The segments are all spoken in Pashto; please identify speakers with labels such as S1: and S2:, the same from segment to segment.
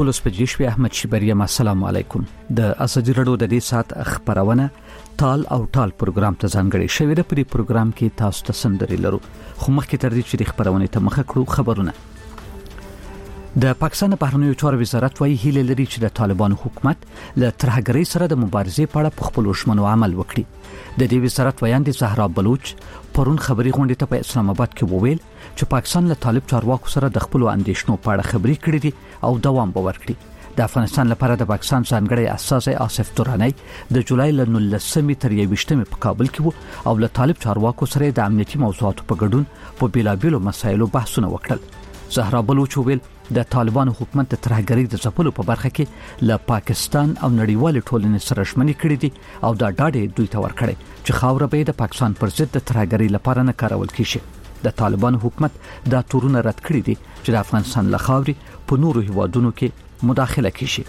S1: ټول سپېجیشوي احمد شیبریم السلام علیکم. د ازادي رادیو د دې سات خبرونه تال او ټال پروګرام ته ځانګړي شوی د پری پروګرام کې تاسو ته سندري لرو. خو مخکې تر دې چې خبرونه ته مخه کړو خبرونه. د پاکستان بهرنیو چارو وزارت وايي هیله لري چې د طالبانو حکومت له ترهګرۍ سره د مبارزې په اړه په خپل ژمنو عمل وکړي. د دې وزارت ویاند زهرا بلوچ پرون خبري غونډه ته په اسلام آباد کې وویل چې پاکستان له طالب چارواکو سره د خپل اندیشنو په اړه خبري کړې دي او دوام به ورکړي. د افغانستان لپاره د پاکستان ځانګړی اساسي آصف تورانی د جولای ل 19 تر 21 په کابل کې وو او له طالب چارواکو سره د امنیتي موضوعاتو په ګډون په بیلابیلو مسایلو بحثونه وکړل. زهرا بلوچ ویل د طالبانو حکومت د ترهګرۍ د ځپلو په برخه کې له پاکستان او نړیوال ټولنې سره ژمنې کړې دي او دا ډاډه دوی ته ورکړي چې خاوره به د پاکستان پر ضد د ترهګرۍ لپاره نه کارول کیږي. د طالبانو حکومت دا تورونه رد کړی دي چې د افغانستان له خاورې په نورو هیوادونو کې مداخله کیږي.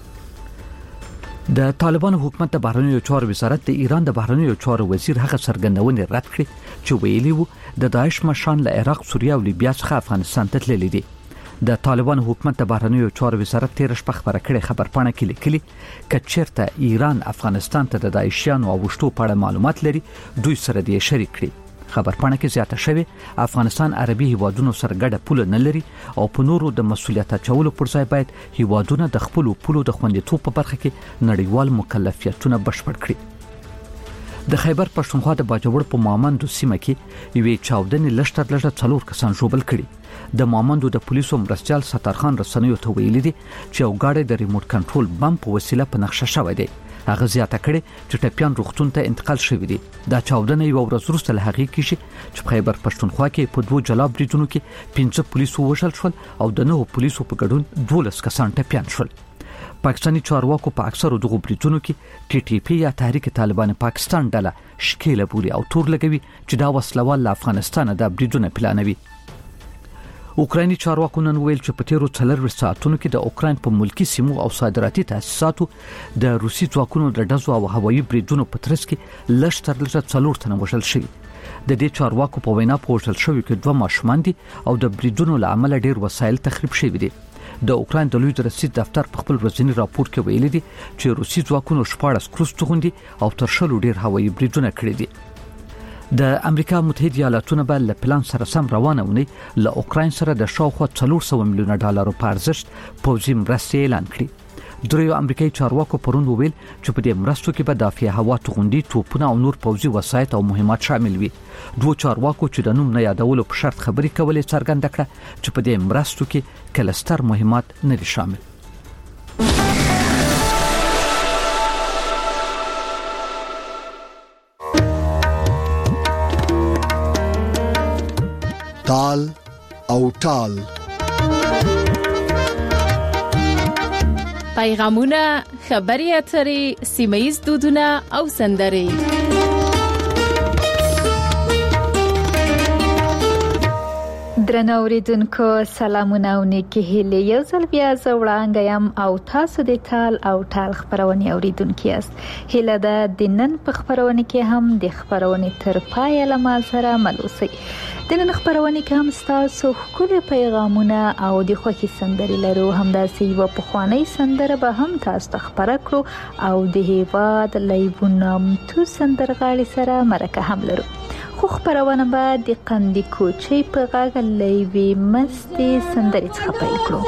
S1: د طالبانو حکومت د بهرنیو چارو وزارت د ایران د بهرنیو چارو وزیر هغه څرګندونه رد کړې چې ویلي وو د داعش مشران له عراق، سوریه او لیبیا څخه افغانستان ته تللي دي. د طالبانو حکومت د بهرنیو چارو وزارت تیر شپه خبره کړې خبرپاڼه کې لیکلي چې چیرته ایران افغانستان ته د داعشیانو او وشتو په اړه معلومات لري دوی سره دې شریک کړي. خبرپاڼه کې زیاته شوی افغانستان عربي هیوادونو سره ګډه پوله نه لري او په نورو د مسولیت اچولو پر ځای باید هیوادونه د خپل پولو د خوندیتوب په برخه کې نړیوال مکلفیتونه بشپړ کړي. د خیبر پښتونخوا د باجوړ په مامندو سیمه کې یوې چاودنې لشتر لږه 4 کسان ژوبل کړي. د مامندو د پولیسو مرستيال سترخان رسنیو ته ویلي دي چې یو غاړی د ریموټ کنټرول بم په وسیله په نقشه شوی دی. هغه زیاته کړي چې ټپيان روغتون ته انتقال شوی دی. دا چاودنه یو ورځ وروسته له هغې کې چې خیبر پښتونخوا کې په 2 جلا بریدونو کې 15 پولیسو وژل شول او د 9 پولیسو په ګډون 12 کسان ټپيان شول. پاکستاني چارواکو په اکثرو دغو بریدونو کې ټي ټي پی یا تحریک طالبان پاکستان ډله شکیله بولي او تور لګوي چې دا وسلوال له افغانستان د بریدونو پلانوي. اوکرایني چارواکو نن ویل چې په تیرو 4 ساعتونو کې د اوکراین په ملکی سیمو او صادراتي تاسیساتو د روسي ځواکونو د ډزو او هوایي بریدونو په ترڅ کې لشتر لږه 4 تنه وژل شوي. د دې چارواکو په وینا په وژل شوي کې 2 ماشومان دي او د بریدونو له امله ډیر وسایل تخریب شوي دي. د اوکراین د لوی رسید دفتر په خپل ورځنی راپور کې ویلي دي چې روسي ځواکونو 14 کروز توغندي او تر شلو ډیر هوایي بریدونه کړي دي. د امریکا متحده ایالاتونو به له پلان سره سم روانه ونی له اوکراین سره د شاوخوا 400 میلیون ډالر په ارزښت پوځي مرستې اعلان کړې. دریو امریکایي چارواکو پرون ویل چې په دې مرستو کې به دافع هوا توغندي، توپونه او نور پوځي وسایط او مهمات شامل وي. دوه چارواکو چې د نوم نه یادولو په شرط خبري کولې څرګنده کړه چې په دې مرستو کې کلستر مهمات نه دي شامل.
S2: تال او ټال
S3: پیغامونه، خبري اترې، سیمایي دودونه او سندري.
S4: درنو اوریدونکو سلامونه او نیکی هیله. یو ځل بیا زه وړاندې یم او تاسو د تال او ټال خبرونه اوریدونکو یاست. هیله ده د نن په خبرونه کې هم د خبرونه تر پای له ما سره مل اوسئ. د نن خبرونه کې هم تاسو خپل پیغامونه او د خوښي سندري لرو. همداسې یو پخوانی سندره به هم تاسو ته خبره کړو او د هیواد لیبونام تو سندرغاړي سره مرکه هم لرو. خو خبرونه به د قندي کوچي په غاغ لیوي مستي سندري څخه پیل کړو.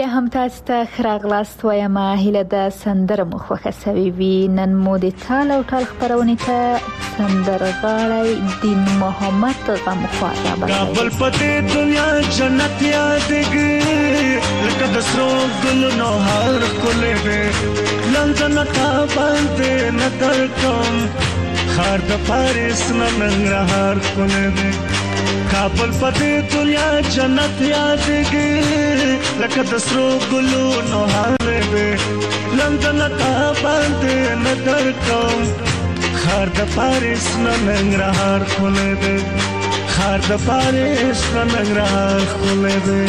S4: هم تاسو ته خراغلاست وایم هیله د سندره مو خوښه سوي وي. نن مو د تال او ټال خبرونه ته سندرغاړی دین محمد غمخوار راوړی.
S5: کابل پدې دنیا جنت یادګي لکه د سرو ګلونو هر کله به لندن ته باندې نظر کوم خار د پاریس ننګرهار کله به کابل پدې دنیا جنت یادګي لکه د سرو ګلونو هر به لندن ته باندې نظر کوم خار د پاریس ننګرهار کله به خار د پاریس ننګرهار کله به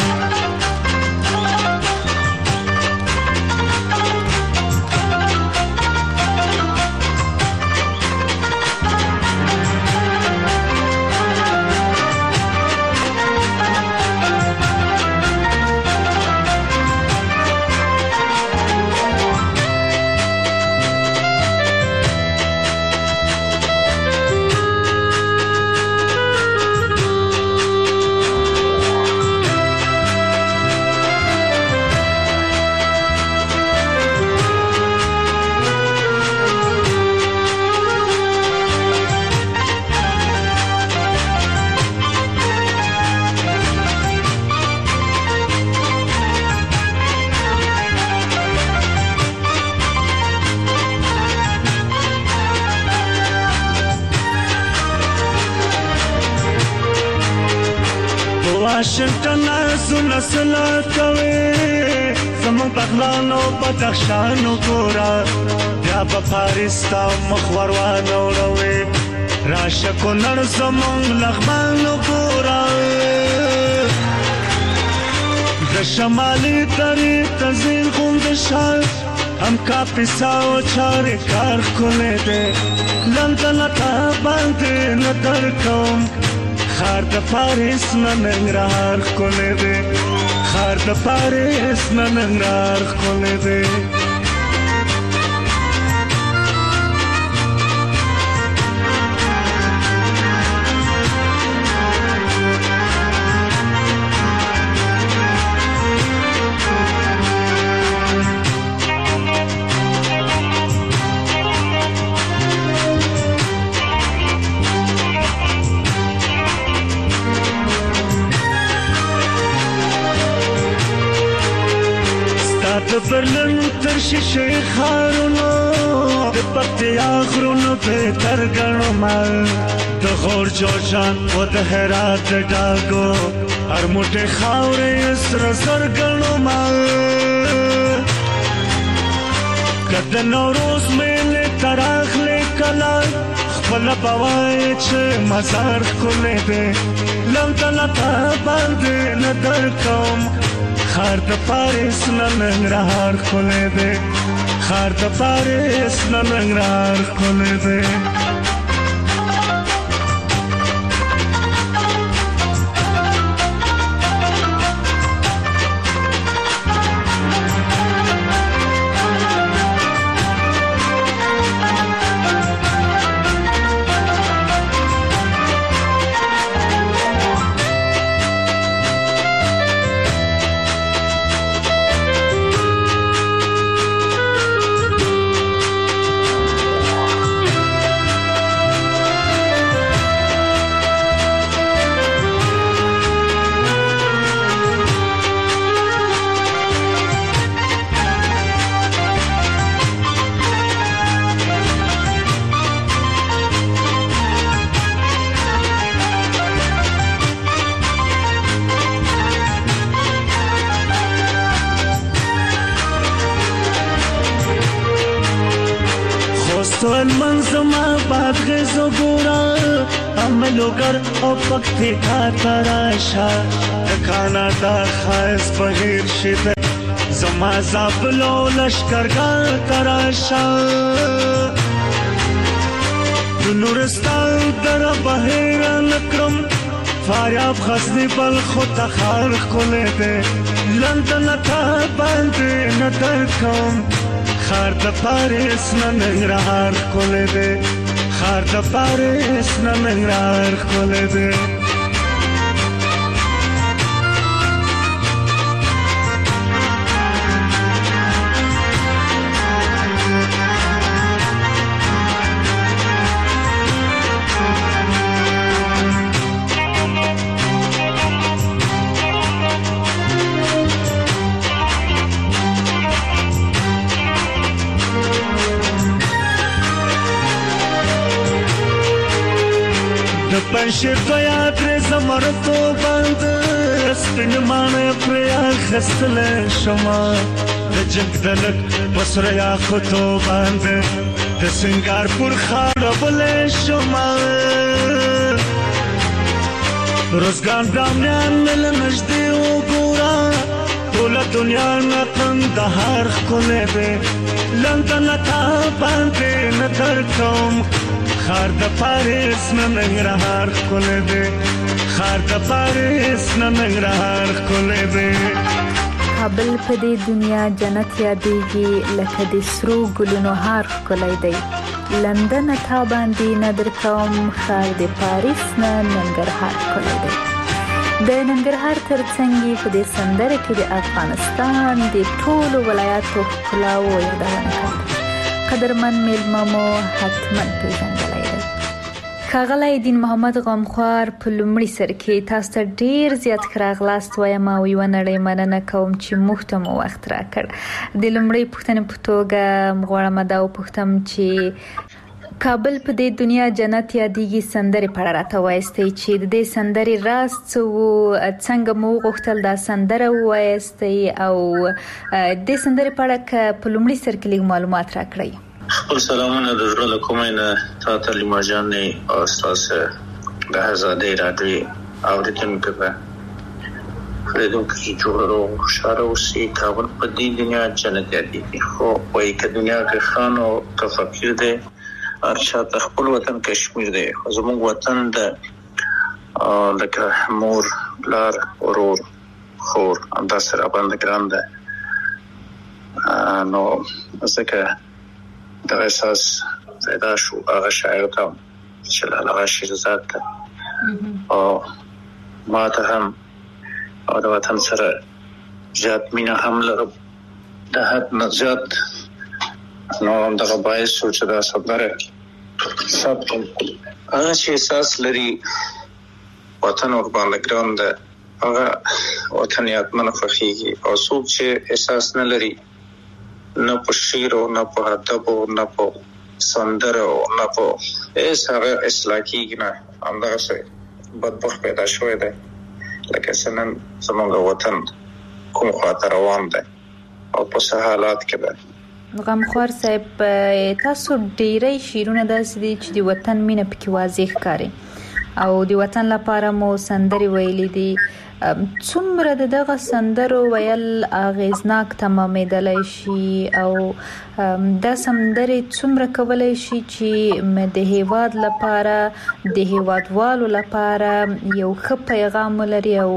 S5: واشنگټن زونه سلا کوي زمو بغلانو بدخشانو ګورا بیا په پاریس تا مخور وانه وروي راشه کو نړ زمون لغمانو ګورا د شمالي درې تزین غوند شال هم کا پیساو چار کار کوله دې لندن ته باندې نظر کوم خار د پاریس ننګرهار کولې دې خار د پاریس ننګرهار کولې دې د برلن تر شیشه خارونو د پکتیا غرونو په ترګنو مال د غور جوړجان او د هرات ډاګو هر موټه خاورې سر سرګنو مال کله نوروز مې تراخله کلا خپل بوای چې مزار کولې دې لندن ته باندې نظر کوم خار د پاریس ننګرهار کولې دې خار د پاریس ننګرهار کولې دې سوال منظمه باد غزو گورا عملوگر او پکتی کا تراشا کانادا خائص بغیر شده زما زابلو لشکرگاه تراشا نورستان در بحیر نکرم فاریاب غزنی بل خود تخار کله ده لندن تا باندې نظر کوم خار د پاریس ننګرهار کله ده خار د پاریس ننګرهار کله ده پنشیر تو یاد زمرتو بند سپین مانه پریا خستل شما د جنگ دلک بسر یا خطو بند د سنگار پر خرابل شما روزگان دامیان مل نجدی و گورا دولا دنیا نتن دهار خونه ده لندن تا بانده ندر کم خار د پاریس ننګرهار کوله دې خار د پاریس ننګرهار کوله دې
S4: کابل په دې دنیا جنت یادېږي لکه د سرو ګلونو هار کوله دې لندن ته باندې ندر کوم خار د پاریس ننګرهار کوله دې د ننګرهار ترڅنګ په دې سندره کې د افغانستان د ټولو ولایاتو ښکلا او یادونه کوي قدرمن میلممو حتما پیژندلی دی. ښاغلی دین محمد غمخوار په لومړي سر کې تاسو ته ډیر زیات ښه راغلاست وایم او یوه نړۍ مننه کوم چې موږ ته مو وخت راکړ. د لومړۍ پوښتنې په توګه غواړم دا وپوښتم چې کابل په دې دنیا جنت یادېږي سندرې په اړه راته وایستئ چې د دې سندرې راز څه وو، څنګه مو وغوښتل دا سندره ووایستئ او دې سندرې په اړه که په لومړي سر کې لږ معلومات راکړئ.
S6: خپل سلامونه د زړه له کومې نه تا ته لیما جانې او ستاسو د آزادۍ راډیو اورېدونکو ته اورېدونکو چې جوړ روغ خوشحاله اوسئ. کابل په دې دنیا جنت یادېږي، خو وایي که دنیا کې خان او که فقیر دی ارشاد خپل وطن کشمیر دی. زموږ وطن د لکه مور پلار ورور خور همداسې راباندې ګران دی. نو ځکه دغه احساس پیدا شو هغه شاعر ته چې هغه شیرزاد ته او ما ته هم او د وطن سره زیات مینه هم لرم د حد نه زیات. نو همدغه باعث شو چې دا سندره ثبت کړم. هغه چې احساس لري وطن ورباندې ګران دی هغه وطن یادمنه خوښېږي، او څوک چې احساس نه لري نه په شعر او نه په ادب او نه په سندره او نه په هیڅ هغه اصلاح کېږي نه. همدغسې بدبخت پیدا شوی دی لکه څه نن زموږ وطن کوم خواته روان دی او په څه حالات کې دی.
S4: غمخوار صاحب تاسو ډیری شعرونه داسې دي چې د وطن مینه پکې واضح ښکاري او د وطن لپاره مو سندرې ویلې دي. څومره دغه سندرو ویل اغیزناک تمامېدلی شي او دا سندرې څومره کولی شي چې د هیواد لپاره د هیوادوالو لپاره یو ښه پیغام ولري او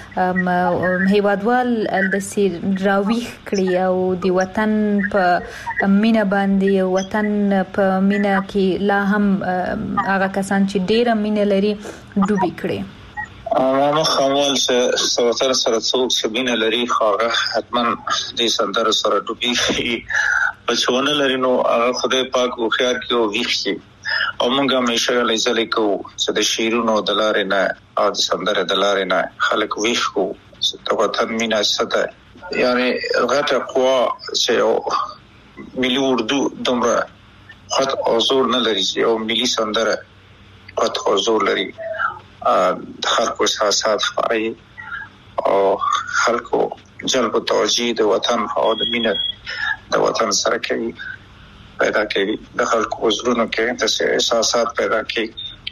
S4: هیوادوال داسې راویښ کړي او د وطن په مینه باندې وطن په مینه کې لا هم هغه کسان چې ډیره مینه لري ډوبې کړي.
S6: ما خامول چې وطن سره څوک چې مینه لري هغه حتما دې سندره سره ډوبېږي، په چې ونه لري نو هغه خدای پاک هوښیار کړي او ویښ کړي. او موږ همیشه هلې کوو چې د شعرونو د لارې نه او د سندرې د لارې نه خلک ویښ کړو چې د وطن مینه څه ده. یعنې غټه قوا چې یو ملي اردو دومره خط او زور نه لري چې یو ملي سندره خط او زور لري. د خلکو احساسات ښکاري او خلکو جلب توجه د وطن او د مینه د وطن سره کوي پیدا کوي، د خلکو زړونو کې د احساسات پیدا کوي.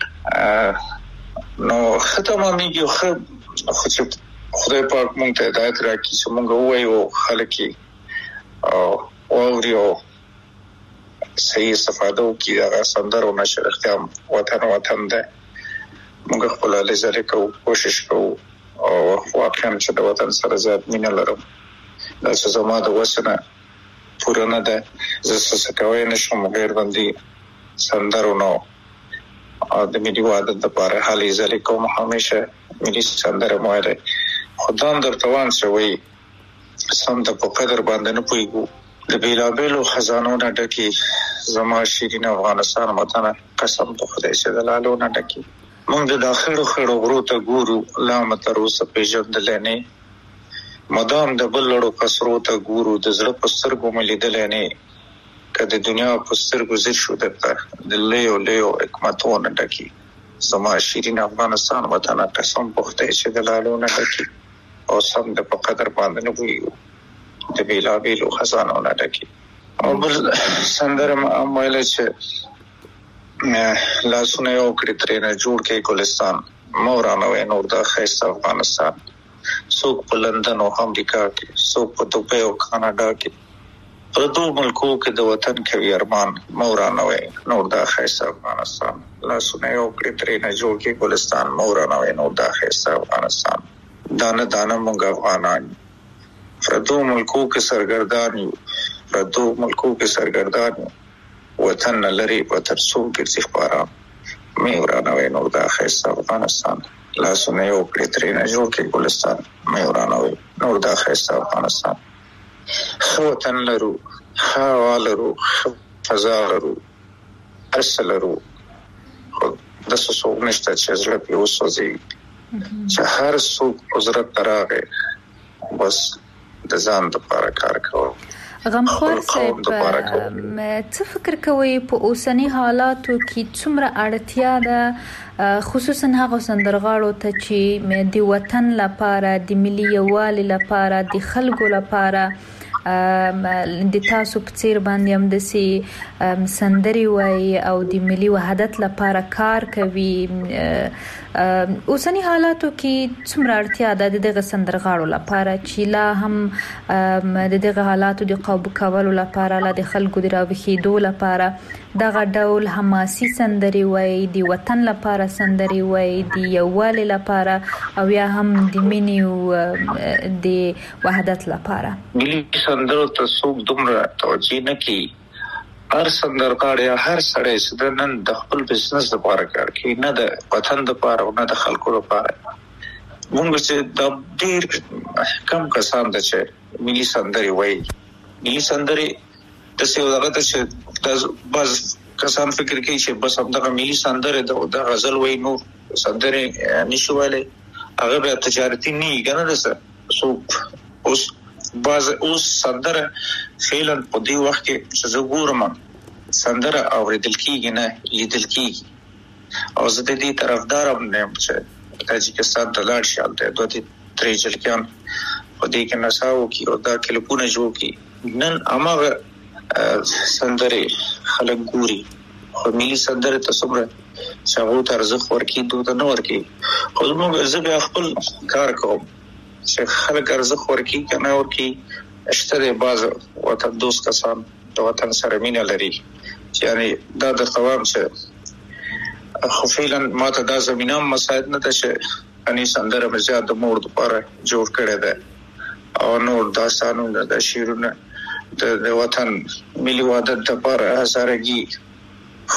S6: نو ختمامېږي خو چې خدای پاک مونږ ته هدایت راکړي چې مونږ ووایو خلک او واوري او صحیح استفاده وکړي هغه سندرو نه چې رښتیا وطن ده. موږ خپل لزر کوو، کوشش کوو او واقعا چې د وطن سره زیات مینه لرم. دا چې زما د وسنه پوره نه ده، زه څه کوی نشم غیر باندې سندرو نو د ملي وحدت لپاره هلې ځلې کوم. همیشه ملي سندره موایره خدام درته وان چې وایي سم د په قدر باندې نه پوهېږو. د بېلابېلو خزانو نه ډکې زما شیرین افغانستان وطنه قسم په خدای چې د لالو نه ډکې. موږ د خړو خړو غرو ته ګورو لا مو تر اوسه پېژندلی نه، مدام د بل لړو قصرو ته ګورو د زړه په سترګو مې لیدلی نه. که د دنیا په سترګو ځیر شو درته د لویو حکمتونو ډکې زما شیرین افغانستان وطن قسم پخته چې د لالونه ډکی او سم د په قدر باندې نه وي د بیلا بیلو خزانو نه ډکی او بل سندره مایل چې لاسونه یو کړی ترنه جوړ کې ګلستان مورانه وې نور د خیست افغانستان څوک په لندن او امریکا کې څوک په دوبۍ او کاناډا کې په دوه ملکو کې د وطن کوي ارمان مورانه وې نور د خیست افغانستان لاسونه یو کړی ترنه جوړ کې ګلستان مورانه وې نور د خیست افغانستان دانه دانه مونږ افغانان په دوه ملکو کې سرګردان یو په دوه ملکو کې سرګردان یو وطن لري وطن څوک کې خبره مې ورانه وې نور د خیست افغانستان لاسونه یو کړی ترنه جوړ کې ګلستان مې ورانه وې نور د خیست افغانستان خو وطن لرو هوا لرو فضا لرو اصل لرو د څه نشته چې زړه په وسوځي چې هر څوک حضرت تراغه بس د ځان لپاره کار کوي
S4: غمخوار صاحب څه فکر کوي په اوسنی حالاتو کې څومره اړتیا ده خصوصا هغه سندرغاړو ته چې د وطن لپاره د ملي یووالي لپاره د خلکو لپاره د تاسو په څیر باندې هم د سي سندري وای او د ملي وحدت لپاره کار کوي اوسنی حالاتو کې څومره اړتیا ده دغه سندرغاړو لپاره چې لا هم دغه حالاتو د قابو کولو لپاره لا د خلکو د راوخیدو لپاره دغه ډول حماسي سندري وای د وطن لپاره سندري وای د یووالي لپاره او یا هم د مینې او د وحدت لپاره
S6: ملي سندرو ته څوک دومره توجه نه کوي هر سندرغاړی هر سړی چې نن د خپل بزنس لپاره کار کوي نه د وطن لپاره او نه د خلکو لپاره موږ چې د ډېر کم کسان د چې ملي سندري وای ملي سندري د څه وخت چې د باز کسان فکر کوي چې بس همدغه ملي سندره د غزل وای نو سندره نشو ویلې هغه به تجارتي نه کنه ده سو اوس باز اوس سندره فعلا په دې وخت کې چې زه ګورم سندره اوریدل کیږي نه لیدل کیږي او زه د دې طرفدارم نه چې تاجکستان ته لاړ شم ته دوه درې جلکان په دې کې نساو کې او دا کلیپونه جوړ کی نن امغه سندره خلک ګوري خو ملي سندره ته څومره چې هغه ته ارزښت ورکړي دوی نه ورکړي خو موږ زه به خپل کار کوم چې خلک ارزښت ورکړي کنه ورکړي اشتره باز وطن دوست کسان د وطن سره مینه لري یعنی دا د قوام چې خو فعلا ماته دا زمينه مساعد نه ده چې اني سندره مزه د مور لپاره جوړ کړی ده او نور داستانونه د شیرونه د وطن ملي وحدت لپاره هڅارګي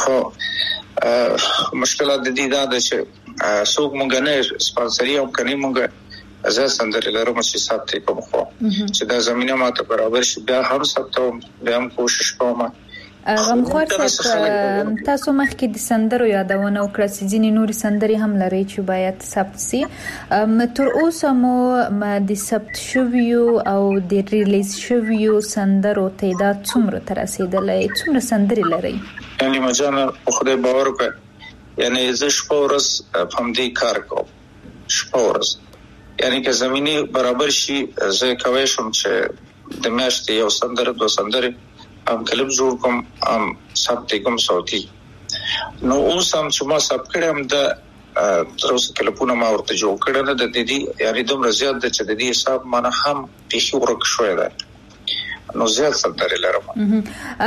S6: خو مشکلات د دې دا چې څوک مونږ نه سپانسري او کني مونږ ازا سندره لرم چې ساتي کوم خو چې دا زمينه ماته برابر شي بیا هم ساتو بیا هم کوشش کوم
S4: غمخوار صاحب تاسو مخکې د سندرو یادونه وکړه چې ځینې نور سندري هم لري چې باید ثبت سي تر اوسه مو د ثبت شویو او د ریلیز شویو سندرو تعداد څومره تر رسیدلې څومره سندري لري
S6: یعنی مجانا خدای باور وکړه یعنی زه شپورس فهمدي کار کوم شپورس یعنی که زمینی برابر شي زه کوي شم چې د میاشتې یو سندره دو سندره ام کلب جوړ کوم ام ثبت کوم صوتي نو اوس هم چې ما ثبت کړم د تر اوسه کلپونه ما ورته جوړ کړل د دې یعنی دومره زیات د چې د دې حساب مانه هم پیښو ورک شوې ده نو زیات سندره لرم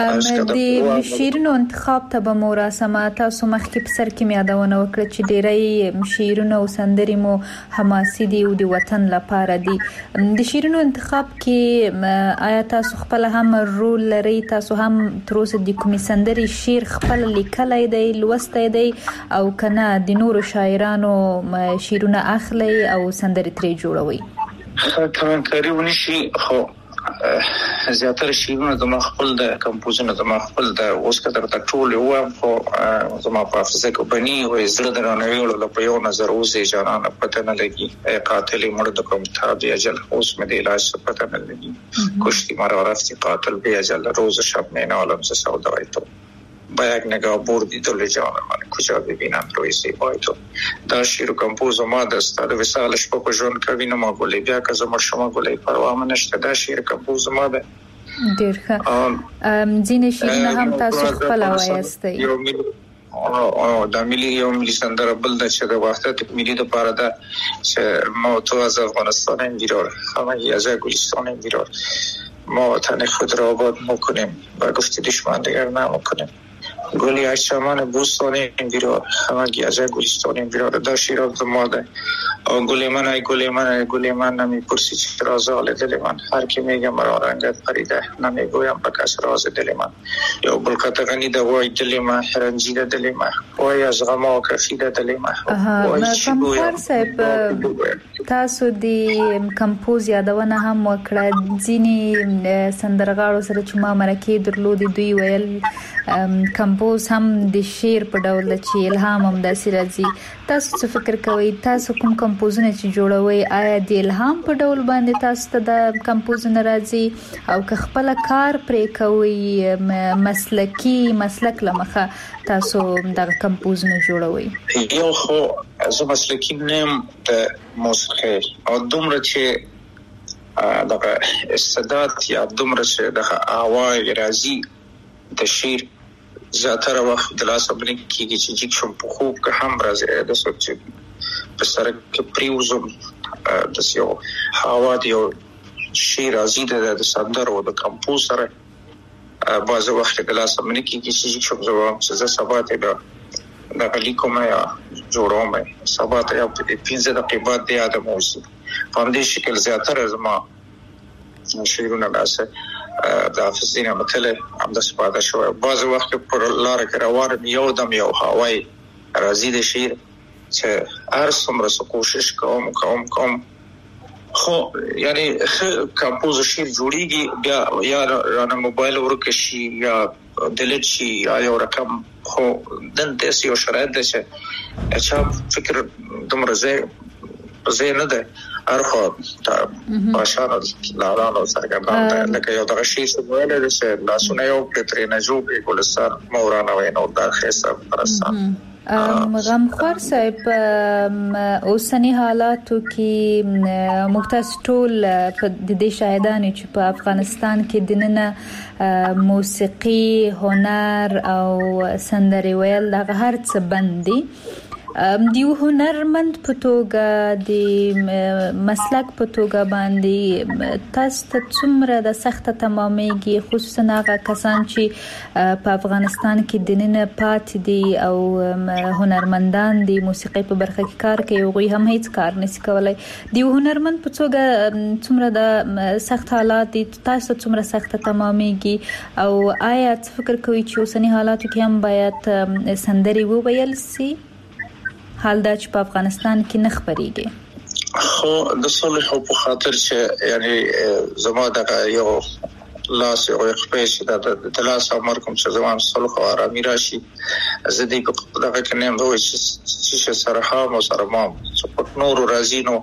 S4: د شیرینو انتخاب ته به مراسمه تاسو مخکې په سر کې یادونه وکړه چې ډېری شیرینو او سندري مو حماسي دي او د وطن لپاره دي د شیرینو انتخاب کې آیا تاسو خپل هم رول لري تاسو هم تر اوسه د کومې سندري شعر خپل لیکلای دی لوستای دی او کنه د نورو شاعرانو شعرونه اخلي او سندري ترې جوړوي
S6: خاطر کاریونی شي خو زیاتره شیرونه د خپل د کمپوزونه د خپل د اوس کتر د ټول یو خو زما په حافظه کې بني او زړه درنوي ول په یو نظر اوسې جانانه پته نه لګي قاتل مړ د کوم تاب اجل اوس مې د علاج پته نه لګي کشتي مر ورافتی قاتل به اجل روز شب نه عالم ز سودای تو با یک نگاه بردی دل جان من کجا ببینم روی زیبای تو. دا شیر و کمپوز اومد است در وسالش با جون کبین ما گلی بیا که زمر شما گلی پروا منشته. دا شیر کمپوز اومده
S4: ډیر ښه. ځینې شعرونه هم تاسو خپل وایستئ.
S6: دا ملي سندره بل د چې د وحدت ملي د پاره ده چې ما تو از افغانستان انگیرار همه از گلستان انگیرار ما وطن خود را آباد میکنیم و گفت دشمن دیگر نمیکنیم. گلی از چمن بوستان انگیرار همه از گلستان انگیرار. دا شیر از ماده گل من ای گل من ای گل من نمیپرسی چرا زال دل من. هر کی میگه مرا رنگت پریده نمیگویم به کس راز دل من. یا بلکت غنی ده وای دل من رنجیده دل من وای از غم کفیده دل من.
S4: غمخوار صاحب تاسو دی کمپوز یادونه هم وکړه. ځینې سندرغاړو سره چې ما مرکه درلودې دوی ویل کمپوز هم د شعر په ډول چې الهام هم داسې راځي. تاسو څه فکر کوئ؟ تاسو کوم کمپوزونه چې جوړوي آیا د الهام په ډول باندې تاسو ته د کمپوزونه راځي او که خپل کار پرې کوي مسلک لمخه تاسو د کمپوزونه جوړوي؟
S6: یو خو زه مسلکی نیم د موسیقي او دومره چې دغه استعداد یا دومره چې دغه اواز راځي د شعر زیاتره وخت د لاس باندې کېږي چې جګ شم په خوب که هم راځي د سوچ په سره کې پریوزم د یو هوا دی او شعر راځي د سندرو د کمپوز سره بعض وخت د لاس باندې کېږي چې جګ شم زوام چې زه سبا ته د لیکوم یا جوړوم سبا ته په 15 دقیقې بعد د یاد موسی په دې شکل زیاتره زما شعرونه لاسه د حافظینه متله هم د سپاده شو. بعض وخت پر لار کې روان یو دم یو هواي راځي د شعر چې هر څومره کوشش کوم خو یعنی کمپوز شعر جوړیږي بیا یا رانه موبایل ورکه شي یا دلیت شي یا یو رقم خو دنده یو شرایط ده چې اچھا فکر دومره زه نه ده ارخو تا باشانو لارانو سرګردان لکه یو دغه شی څه ویل چې لاسونه یو پرتري نه جوړ ګلستان مورانه وینو دا خیسه پرستان.
S4: غمخوار صاحب اوسنی حالاتو کې مختص ټول په دې شاهدانه چې په افغانستان کې دننه موسیقي هنر او سندري ویل دغه هر څه بندي. دیو هنرمند په توګه د مسلک په توګه باندې تاسو ته څومره د سخت تمامېږي خصوصا هغه کسان چې په افغانستان کې دننه پات دي او هنرمندان د موسیقي په برخه کې کار کوي او هم هیڅ کار نشي کولای. دیو هنرمند په توګه څومره د سخت حالات دي تاسو څومره سخت تمامېږي او آیا فکر کوئ چې اوسنی حالاتو کې هم باید سندري وویل سي حال دا چې په افغانستان کې نه خبريږي؟
S6: خو د صلح په خاطر چې یعنی زما د یو لاس او خپل د لاس امر کوم چې زما صلح او آرامي راشي زه دې په دغه کې نه وای چې سره هم سره ما په نور راځي نو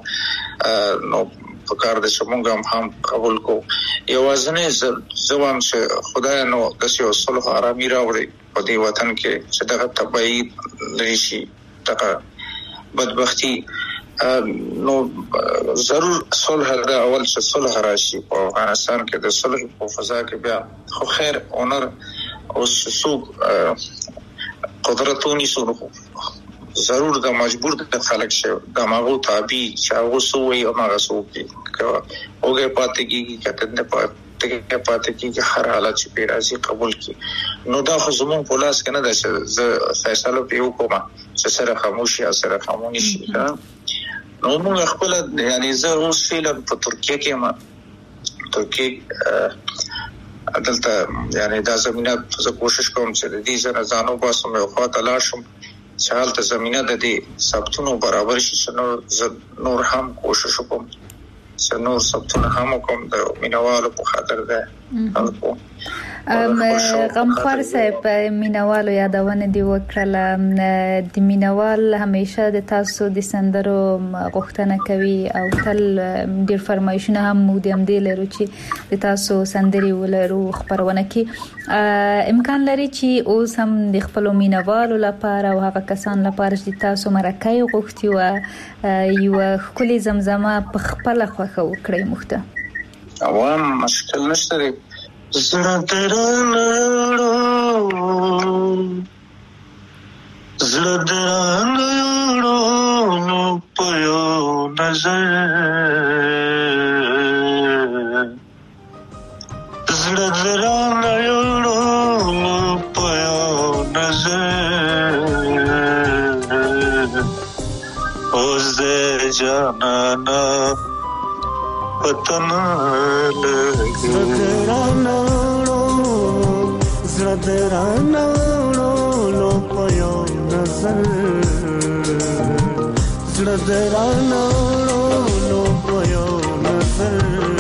S6: په کار د شمونګم هم قبول کو یوازنه زوام چې خدای نو د یو صلح او آرامي راوړي په دې وطن کې چې دغه تبعید لري شي دغه بدبختی نو ضرور صلح دا اول چې صلح راشي په افغانستان کې د صلح په فضا کې بیا خو خیر اونر او سوق قدرتونی سره ضرور د مجبور د خلک شه د ماغو تابع شاو سوې او ماغه سوې اوګه پاتې کیږي کته نه پاتې کیږي هر حالت چې پیرازي قبول کی نو دا خو زمون په لاس کې نه ده چې فیصله پیو کومه چې سره خاموشي سره خاموشي نو موږ خپل یعنی زه اوس فعلا په ترکیه کې ما ترکیه عدالت یعنی دا زمينه زه کوشش کوم چې د دې سره ځانو باسم او خاطر لاشم چې حالت زمينه د دې ثبتونو برابر شي چې نور هم کوشش وکم نور سبتونه هم کوم د مینوالو په خاطر ده
S4: غمخوار صاحب مینوالو یادونه دی وکړه د مینوال همیشه د تاسو د سندرو غوښتنه کوي او تل ډیر فرمایشونه هم مودم دی لرو چې د تاسو سندري ولرو خبرونه کې امکان لري چې اوس هم د خپل مینوالو لپاره او هغه کسان لپاره چې تاسو مرکه غوښتي او یو خولي زمزمه په خپل خوخه وکړي مخته
S6: عوام مشکل نشته زړه درانه نو پيو نظر زړه درانه نو پيو نظر اوس دې جانانا پتن زړه لو پيو نظر زړه لو پيو نظر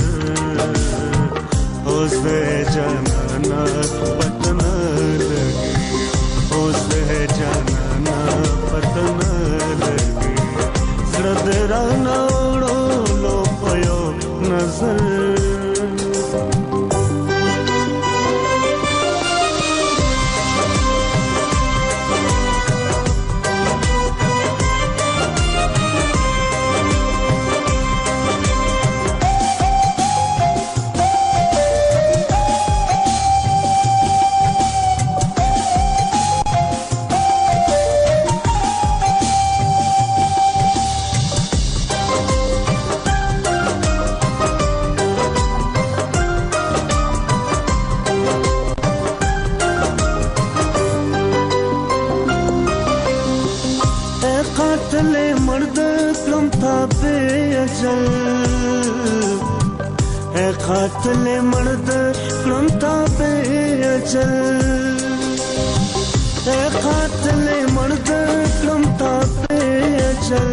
S6: اوس دې جانانا پتن لګي اوس دې جانانا پتن لګي زړه لو پيو نظر قاتل مرد کلم تابے اجل اے قاتل مرد کلم تابے اجل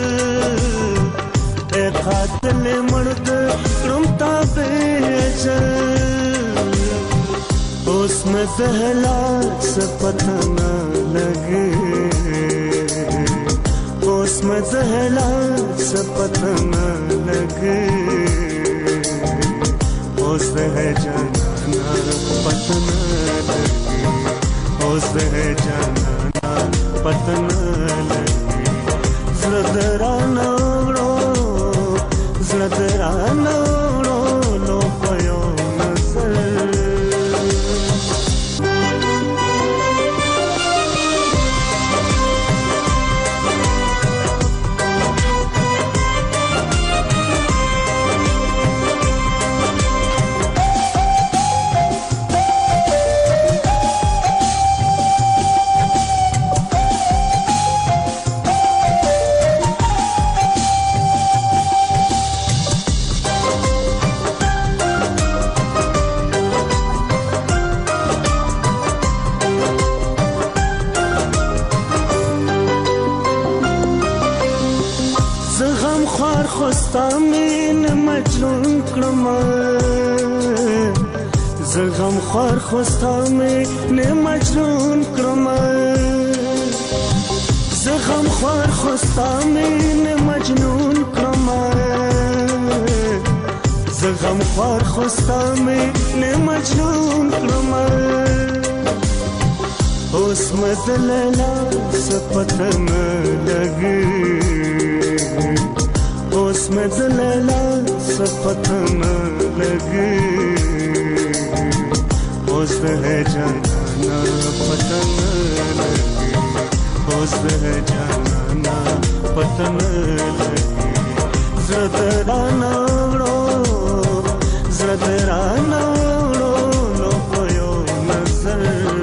S6: اے قاتل مرد کلم تابے اجل اس میں دہلا سے پتہ نہ لگے اس میں دہلا سے پتہ نہ لگے اوس دې جانانا پتن لګي اوس دې جانانا پتن لګي زړه درانه لو پيو نظر زغم خور خوستا مې نه مجنون کړم زغم خور خوستا مې نه مجنون کړم زغم خور خوستا مې نه مجنون کړم اوس مدللا سپتن لګي اوس مدللا سپتن لګي اوس دې جانانا پتن لګي اوس دې جانانا پتن لګي زړه درانه لو پيو نظر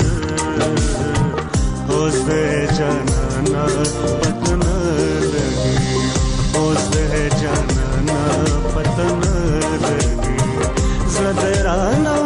S6: اوس دې جانانا پتن لګي اوس دې جانانا پتن لګي زړه درانه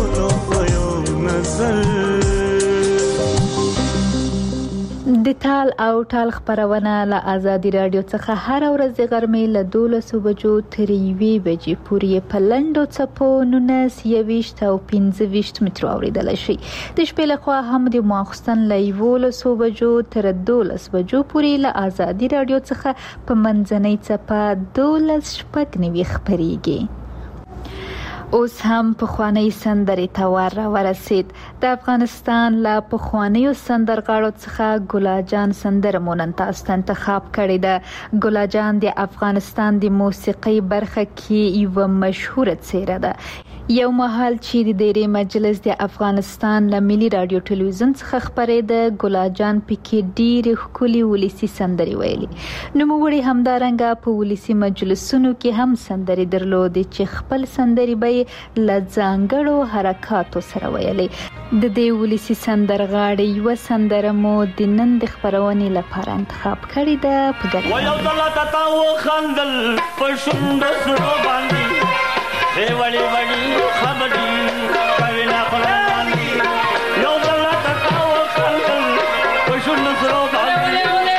S4: د تال او ټال خبرونه له آزادي رادیو څخه هر ورځ د غرمې له 12 بجو تر 1 بجې پورې په لنډو څپو 19 او 15 مترو اوریدل شي. د شپې لخوا هم د ماخستن له 11 بجو تر 12 بجو پورې له آزادي رادیو څخه په منځنۍ څپه 12 شپږ نوي خبريږي. اوس هم په خواني سندري تور ورسید. د افغانستان لا په خواني سندرغاړو څخه ګلاجان سندر مونن تاسو ته انتخاب کړی ده. ګلاجان د افغانستان د موسیقي برخه کې یو مشهور څیره ده. یو مهال چې د ډېری مجلس د افغانستان له ملي رادیو ټلویزیون څخه خبرېده، ګلاجان پکې ډېرې ښکلي ولسي سندرې ویلي. نوموړي همدارنګه په ولسي مجلسونو کې هم سندرې درلودې چې خپل سندرې به له ځانګړو حرکاتو سره ویلې. د دې ولسي سندرغاړي یو سندره مو د نن د خبرونې لپاره انتخاب کړې ده. په ګډه
S5: وایو دلته تاو خندل په شونډ سره باندې وړي وړي خبرې کوي نه پرانی یو دلته تاو خندل په شونډ سره باندې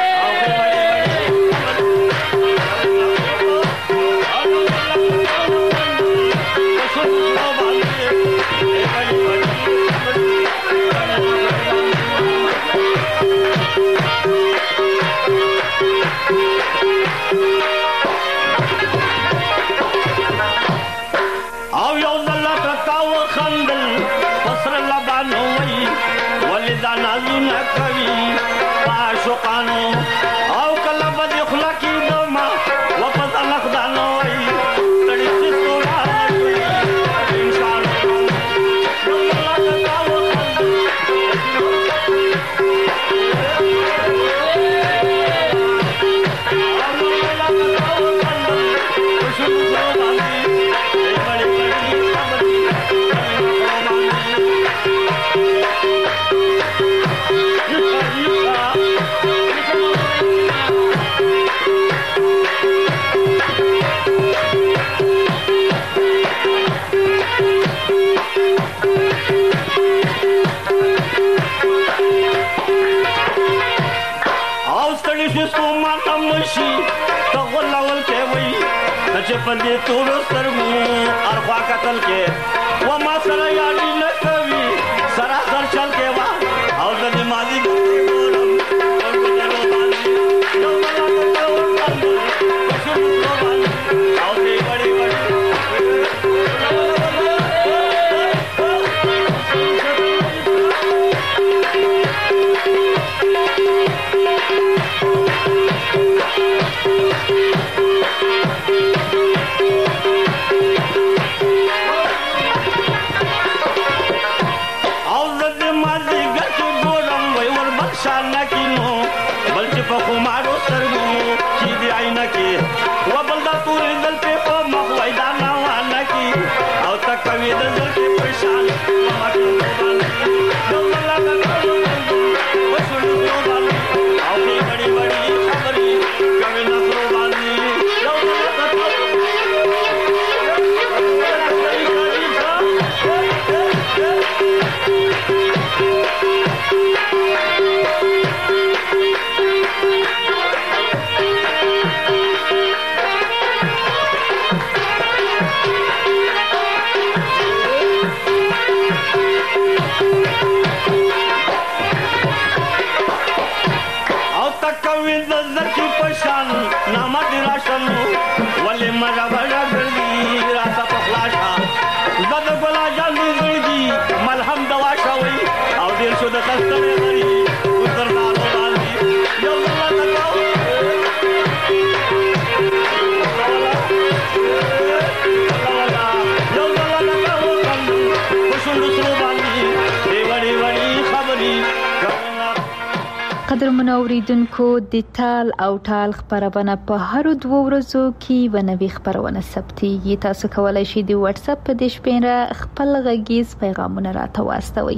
S5: پدې تور سترګو ارخوا قتل کې و ما سره یاري نه کوي سره سر چل کې وا او د ماضي ګورم او د باندې نو او دې وړي
S4: قدرمنو اوریدونکو د تال او ټال خبرونه په هر 2 ورځو کې ونوي خبرونه ثبتيږي. تاسو کولای شئ د واتس اپ په د شپږ خپل غږیز پیغامونه راته واستوي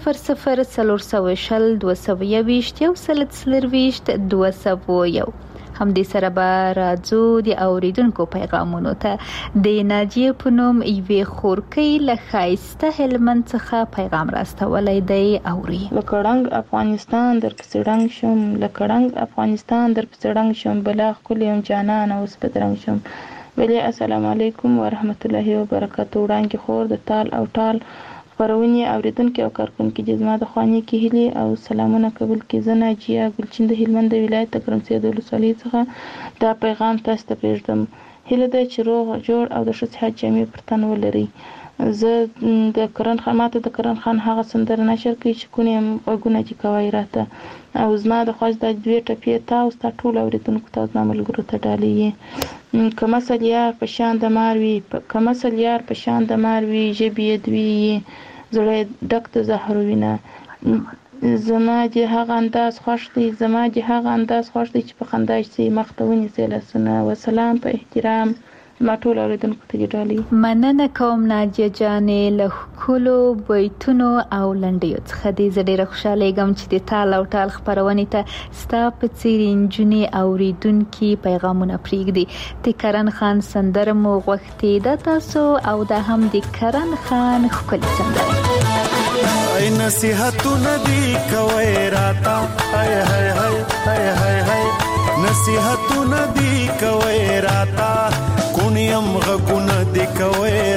S4: 00 220 201 هم دې سره به راځو د اوریدونکو پیغامونو ته د ناجیه پونم ایوې خورکۍ له ښایسته هلمند څخه پیغام راستولی دی اوري.
S7: لکړنګ افغانستان در پسړنګ شم، لکړنګ افغانستان در پسړنګ شم، بلا خپل یم جانان اوس بدرنګ شم. ولی السلام علیکم ورحمت الله وبرکاته. وړاندې خور د تال او ټال خبرونې اوریدونکو او کارکونکو د زما د خوانې کې هیلې او سلامونه قبول کړي. زه ناجیه ګلچین د هلمند ولایت د ګرمسیر د ولسوالۍ څخه دا پیغام تاسو ته پرېږدم. هیله ده چې روغ جوړ او د ښه صحت جامې پر تن ولرئ. زه د کرن خان ماته د کرن خان هغه سندره نشر کوي چې کونیم غوږونه دې کوي راته او زما د خواست د دوی ټپې تاسو ته ټول اوریدونکو ته د ملګرو ته ډالۍ کمسل یار په شان د مار وي، کمسل یار په شان د مار وي، ژبې دوی زړه ډک د زهر وینه. زما د هغه انداز خوښ دی، زما د هغه انداز خوښ دی چې په خندا شي مخ ته ونیسي لاسونه. وسلام په احترام ما ټول اوریدونکو ته ډالۍ.
S4: مننه کوم ناجیه جانې له ښکلو بیتونو او لنډیو څخه. دې زه ډېره خوشحالیږم چې د تال او ټال خپرونې ته ستا په څېرې نجونې اوریدونکي پیغامونه پرېږدي. د کرن خان سندره مو غوښتې ده تاسو او دا هم د کرن خان ښکلې سندره.
S5: ای نصیحتونه دې کوئ راته، هی هی هی هی هی هی نصیحتونه دې کوئ راته، کونیم غږونه دې کوئ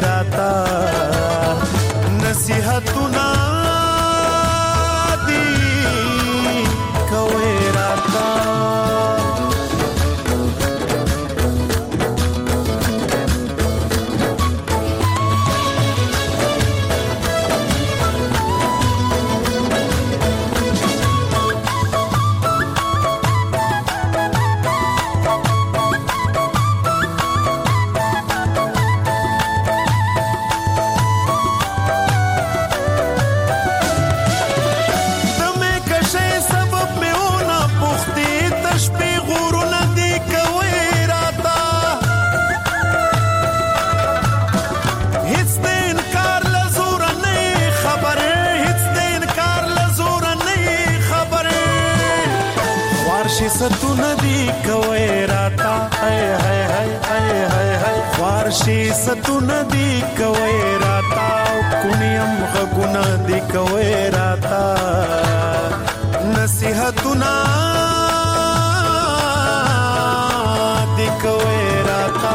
S5: راته، نصیحتونه دې کوئ راته. ستونه دی کوي راتا، هی هی هی هی هی هی وارشي ستونه دی کوي راتا، کونیم غږونه دی کوي راتا، نصیحتونه دی کوي راتا.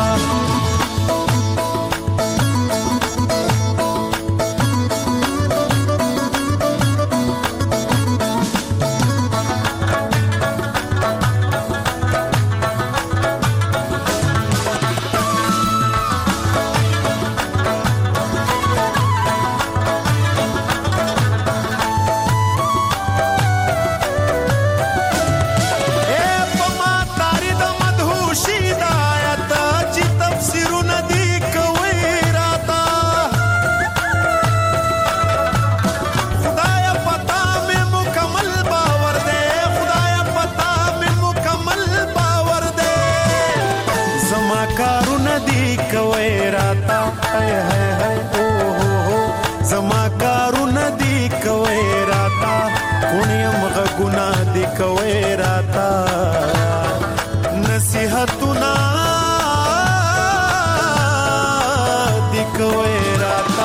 S5: زما کارونه دی کوي راتا، کونیم غږونه دی کوي راتا، نصیحتونه دی کوي راتا.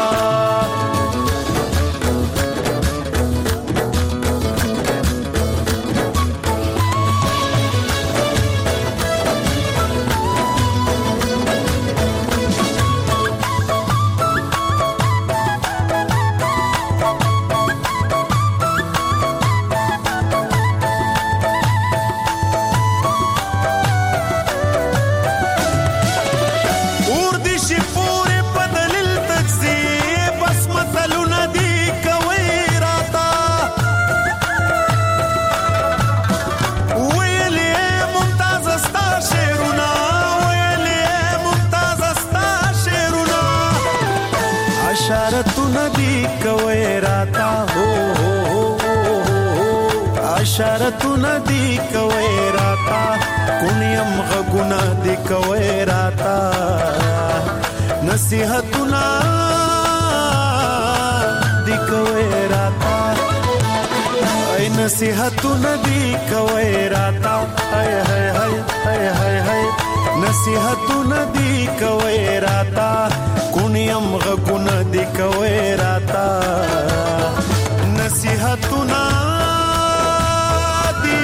S5: اشارتونه دی کوي راتا، هو اشارتونه دی کوي راتا، کونیم غږونه دی کوي راتا، نصیحتونه دی کوي راتا. ای نصیحتونه دی کوي راتا هاي هاي هاي هاي هاي هاي نصیحتونه دی کوي راتا کونیم غونه دی کوي راتا نصیحتونه دی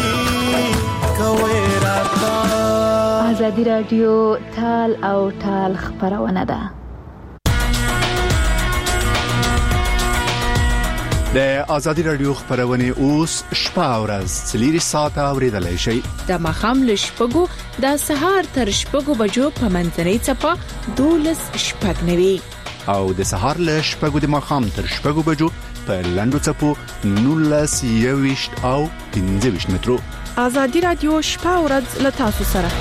S5: کوي راتا.
S4: آزادی رادیو تال او تال خبرونه ده.
S2: د آزادی رادیو خبرونه اوس شپه او ورځ 3 ساعته اوریدلای شئ.
S3: د مخام لشپګو د سهار تر شپګو بجو په منځنۍ چپه 12 شپږ نوي
S2: او د سهار لشپګو د مخام تر شپګو بجو په لندو چپو 19 او 15 مترو.
S3: آزادی رادیو شپه او ورځ له تاسو سره.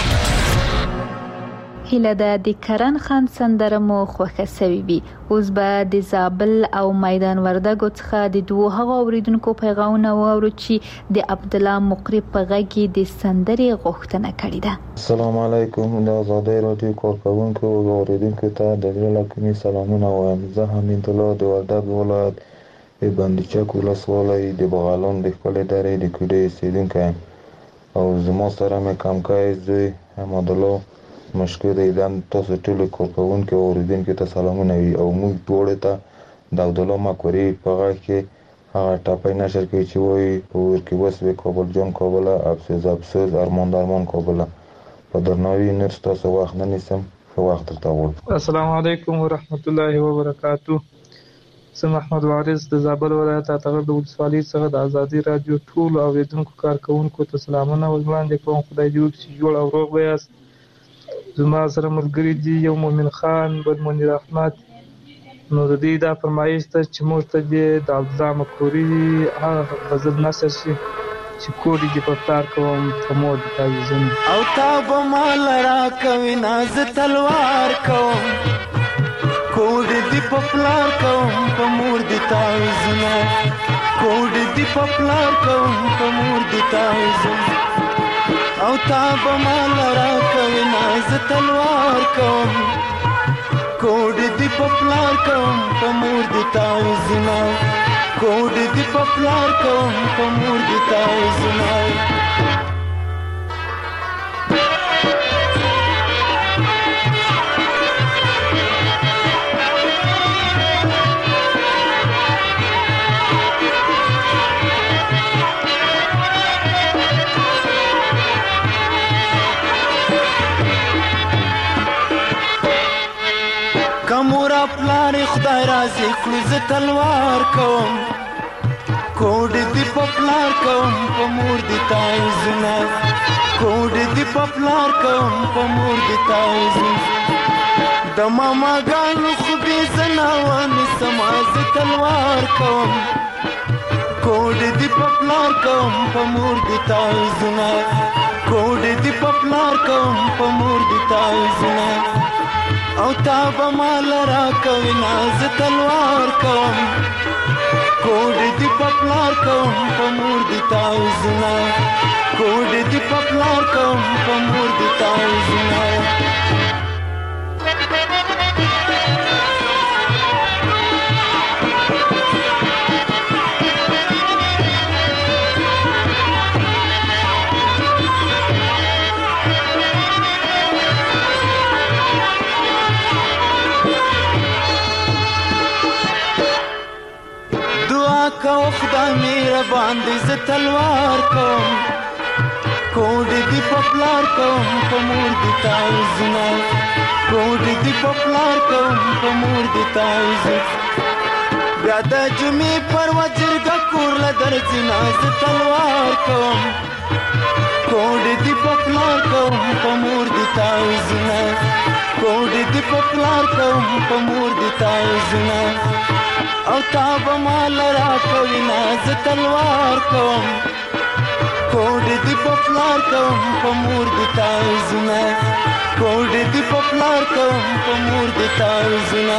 S4: هله د کرن خان سندره مو خوښه سوي وي. اوس به د زابل او میدان وردګو څخه د دوه هغو اوریدونکو پیغامونه واورو چې د عبد الله مقری په غږ کې د سندرې غوښتنه کړې ده.
S8: السلام علیکم. د آزادی رادیو کارکونکو او اوریدونکو ته د زړه کومې سلامونه وایم. زه حمید الله د وردګ ولایت د بندیچک ولسوالۍ د بغلان د خپلې درې د کوډې اوسیدونکی او زما سره مې کمکای زوی حمید الله مشکل دیدن. تاسو ټول کارکونکو او اوریدونکو ته سلامونه وي او موږ ټول ته د عبد الله مقری په غږ کې هغه ټاپي نشر کوي چې وایي پور کې وسوي کابل جان کابل افسوس ارمان درمان کابل. په درناوي نرس تاسو وخت نه نیسم. خو وخت ته وړ.
S9: السلام علیکم ورحمت الله وبرکاتہ. زه محمد وارث د زابل ولایت اتغر د ولسوالۍ څخه د آزادی رادیو ټول اوریدونکو کارکونکو ته سلامونه وړاندې کوم. خدای دې وکړي چې جوړ او روغ ویاست. زما سره ملګری دی یو مومن خان بل منیر احمد. نو د دې دا فرمایش ته چې موږ ته د عبد الله مقری هغه غزل نشر شي چې کوډي دې په پلار کوم په مور دې تعویذونه
S5: او تا به مال را کوي ناز تلوار کوم کوډي دې په پلار کوم په مور دې تعویذونه کوډي دې په پلار کوم په مور دې تعویذونه او تا به مال را کوي ناز تلوار کوم کوډي دې په پلار کوم په مور دې تعویذونه کوډي دې په پلار کوم په مور دې تعویذونه. کمورا پلار خدای رازي کړو ز تلوار کوم کوډ دې په پلار کوم په مور دې تعویذونه کوډ دې په پلار کوم په مور دې تعویذونه د ماما ګانو خو به زناوان سماز تلوار کوم کوډ دې په پلار کوم په مور دې تعویذونه کوډ دې په پلار کوم په مور دې تعویذونه او تا به مال را کوي ناز تلوار کوم کوډ دې په پلار کوم په مور دې تعویذونه کوډ دې په پلار کوم په مور دې تعویذونه. کو خدای مهربان دې ز تلوار کوم کوډ دې په پلار کوم په مور دې تعویذونه کوډ دې په پلار کوم په مور دې تعویذ بیا د جمعې پر وجرګه کور له درځي ناز تلوار کوم کوډ دې په پلار کوم په مور دې تعویذونه کوډ دې په پلار کوم په مور دې تعویذونه او تا به مال را کوي ناز تلوار کوم کوډ دې په پلار کوم په مور دې تعویذونه کوډ دې په پلار کوم په مور دې تعویذونه.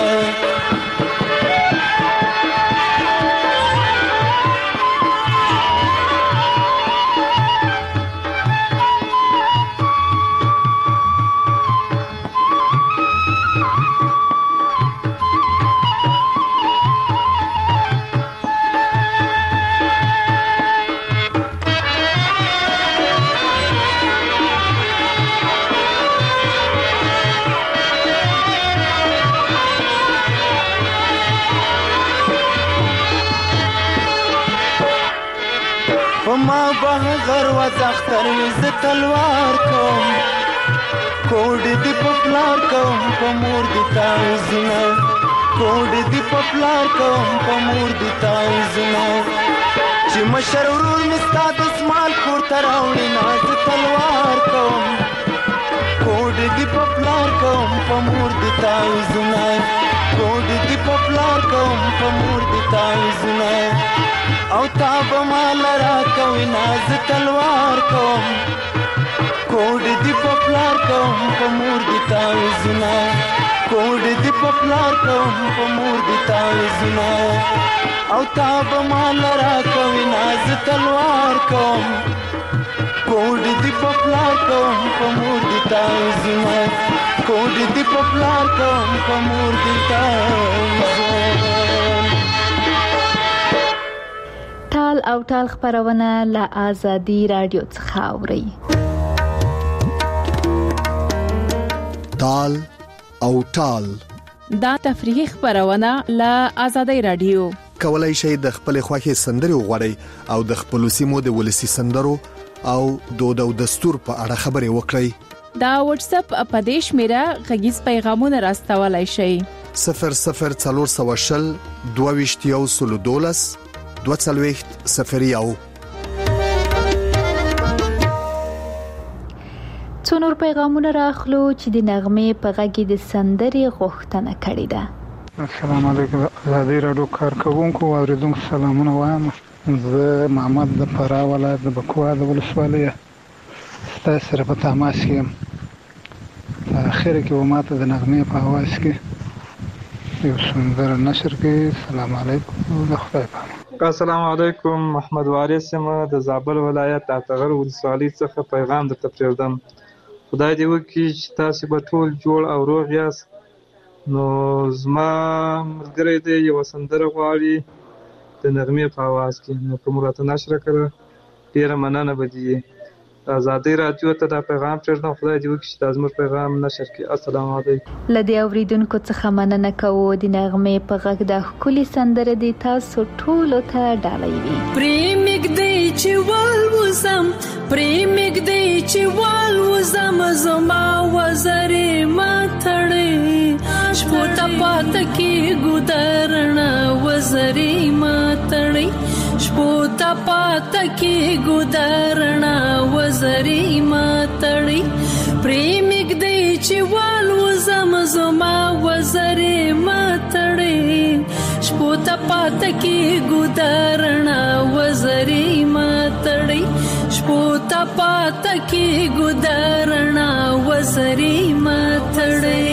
S5: زما بغیر و زختر ز تلوار کوم کوډ دی پپلار کوم په مور دی تایزونه کوډ دی پپلار کوم په مور دی تایزونه چې مشر ورور مستا د اسمال کور تراوړي ناز تلوار کوم کوډ دی پپلار کوم په مور دی تایزونه کوډ دی پپلار کوم په مور دی تایزونه او تاب مال را کوي ناز تلوار کوم کوډ دی پپلار کوم په مور دی تایزونه کوډ دی پپلار کوم په مور دی تایزونه او تاب مال را کوي ناز تلوار کوم کوډ دی پپلار کوم په مور دی تایزونه کوډ دی پپلار کوم په مور دی تایزونه.
S4: ټال او ټال خبرونه له آزادي رادیو څخه اوري.
S2: ټال او ټال
S3: دا تفریحي خبرونه له آزادي رادیو.
S2: کولای شئ د خپل خوښي سندري وغوړئ او د خپل سیمو د ولسی سندرو او دود او دستور په اړه خبري وکړئ.
S3: دا واتس اپ اپدیش میرا غږیز پیغامونه راستولای شئ.
S2: 0040 22 240
S4: څو نور پیغامونه راخلو چې د نغمې په غږ د سندري غوښتنه کړې ده.
S9: السلام علیکم آزادي رادیو کارکونکو او اوریدونکو سلامونه وایم. زه محمد د فراه ولایت د بکوا د ولسوالۍ ستاسو سره په تماس یم. په اخر کې ماته د نغمې په اواز کې یو سندر نشر کې. السلام علیکم د خدای پاک. السلام علیکم محمد وارث یم د زابل ولایت د اتغر ولسوالۍ څخه پیغام درته پرېږدم. خدای دې وکړي چې تاسو به ټول جوړ او روغ یاست. نو زما ملګری دی یو سندره غواړي د نغمې په اواز کې، نو کوم راته نشر کړه ډیره مننه به دي. آزادي رادیو ته دا پیغام پرېږدم. خدای دې وکړي چې دا زموږ پیغام نشر کړي. السلام علیکم.
S4: له دې اوریدونکو څخه مننه کوو. د نغمې په غږ د ښکلي سندره دي تاسو ټولو ته ډالۍ وي.
S10: پریمګ دی چې والوزم پریمګ دی چې والوزم زما وزرې ما تړې شپو ته پات کې ګودرنا وزرې ما تړې شپو ته پات کې ګودرنا وزرې ما تړې پریمګ دی چې والوزم زما وزرې ما تړې شپو ته پات کې ګودرنا وزرې ما تړې شپو ته پات کې ګودرنا وزرې ما تړې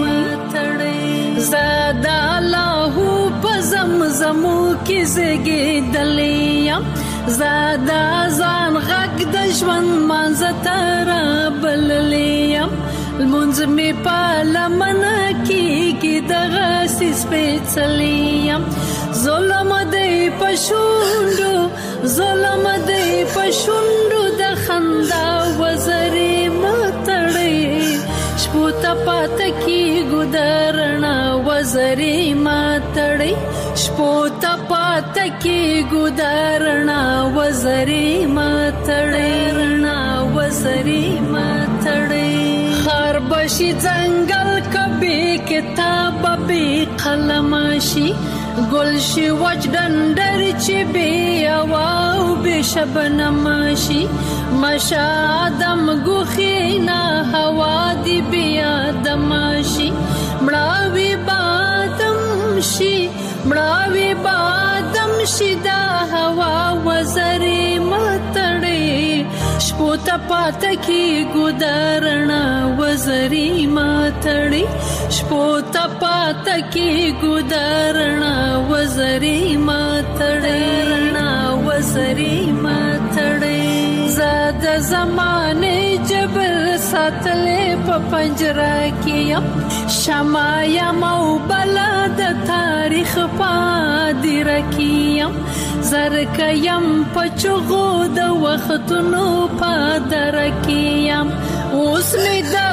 S10: زادا الله پزمزمو کې زګېدلې زادا ځان غږ د ژوند منځ تر بللې المنځ می پالمن کې دغه سپېڅلې ظلم دې پښوندو ظلم دې پښوندو د خندا وزرې متړې شپو ته پات کې ګودرنا وزرې متړې شپو ته پات کې ګودرنا وزرې متړې وزرې متړې خر بشي ځنګل کبي کتاب به قلم شي ګل شي وچ ډنډر چې بي او به شبنم شي مشادم ګوخینا هوا دی بیا دمشي مړاوي بادم شي مړاوي بادم شي دا هوا وزرې متړې شپو ته پات کې ګودرنا وزرې متړې شپو ته پات کې ګودرنا وزرې متړې وزرې متړې زاد زمانه جبل ساتلې په پنجره کې شمایا مو بلد تاریخ پادې رکیم زرکیم پچغو د وختونو پادر کیم اوس می دا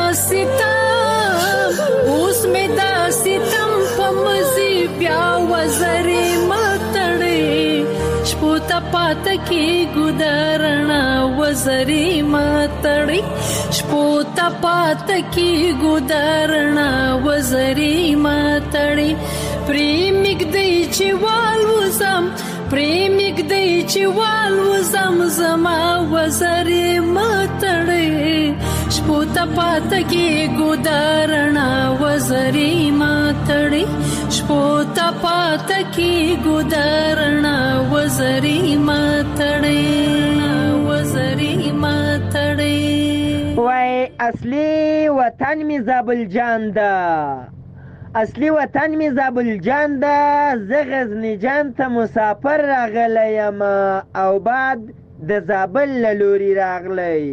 S10: ستم په مزي بیا وزرې متړې شپو پات کی ګدارنا وزری ماتړي شپو ته پات کی ګدارنا وزری ماتړي پریمګ دی چې والوزم پریمګ دی چې والوزم زما وزری ماتړي شپو ته پات کی ګدارنا وزری ماتړي شپو ته پات کی ګدارنا وزری ماتړي وزری ماتړي
S11: وای اصلي وطن می زابل جان دا اصلي وطن می زابل جان دا زه غزنی جان ته مسافر راغلی یم او بعد د زابل له لوري راغلی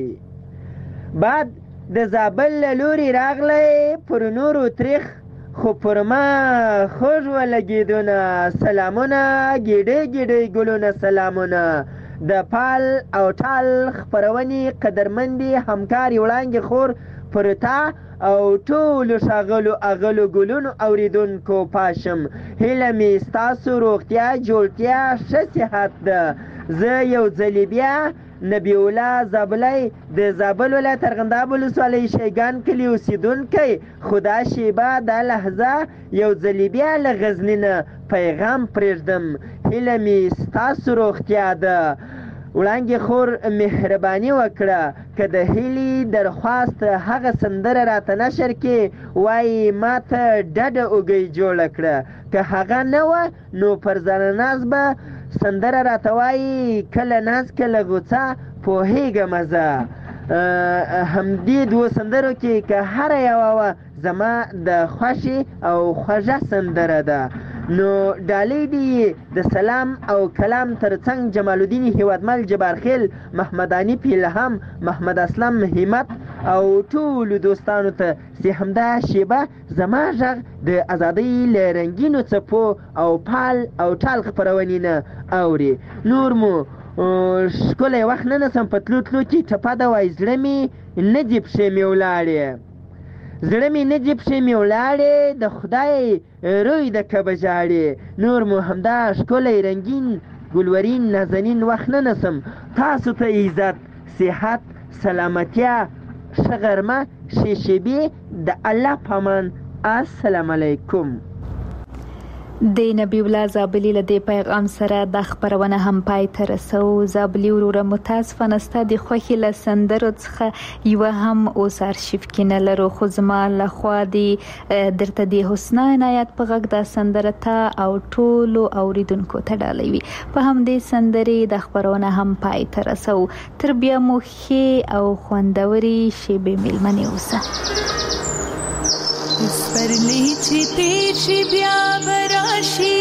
S11: بعد د زابل له لوري راغلی پر نورو تریخ خو پر ما خوږ ولګېدونه سلامونه ګیډۍ ګیډۍ ګلونه سلامونه د پال او ټال خپرونې قدرمندې همکارې وړانګې خور پر تا او ټولو ښاغلو اغلو ګلونو اوریدونکو پاشم هیله مې ستاسو روغتیا جوړتیا ښه صحت ده زه یو ځلې بیا نبی الله زابلی د زابل ولایت ارغنداب ولسوالۍ شیګان کلي اوسېدونکی خدا شیبه دا لحظه یو ځلې بیا له غزني نه پیغام پرېږدم هیله مې ستاسو روغتیا ده وړانګې خور مهرباني وکړه که د هیلې درخواست هغه سندره راته نشر کې وایي ما ته ډډه اوږۍ جوړه کړه که هغه نه وه نو پر ځانه ناز به سندره راته وایي کله ناز کله غوڅه پوهېږم زه همدې دوو سندرو کې که هره یوه وه زما د خوښې او خوږه سندره ده نو ډالۍ دې د سلام او کلام ترڅنګ جمال الدین هیوادمل جبارخیل محمداني پیلهم محمد اسلم همت او ټولو دوستانو ته چې همدا شیبه زما غږ د ازادۍ له رنګینو څپو او پال او ټال خپرونې نه اوري نور مو ښکلی وخت نه نسم په تلو تلو کې ټپه ده وایي زړه مې نه دي پښې مې ولاړې زړه مې نه دي پښې مې ولاړې د خدای روی د کبه ژاړې نور مو همدا ښکلی رنګین ګلورین نازنین وخت نه نسم تاسو ته عزت صحت سلامتیا ښه غرمه ښې شیبې د الله په امان السلام علیکم
S4: د نبی الله زابلی له دې پیغام سره د خبرونه هم پای ته رسو زابلی وروره متاسفانه ستا د خوښې له سندرو څخه یوه هم اوس ارشیف کې نه لرو خو زما لخوا درته د حسنا عنایت په غږ دا سندره ته او ټولو اوریدونکو ته ډالۍ وي په همدې سندرې د خبرونه هم پای ته رسو تر بیا مو ښې او خوندورې شیبې میلمنې اوسه
S10: سپرلی چې تیر شي بیا براشي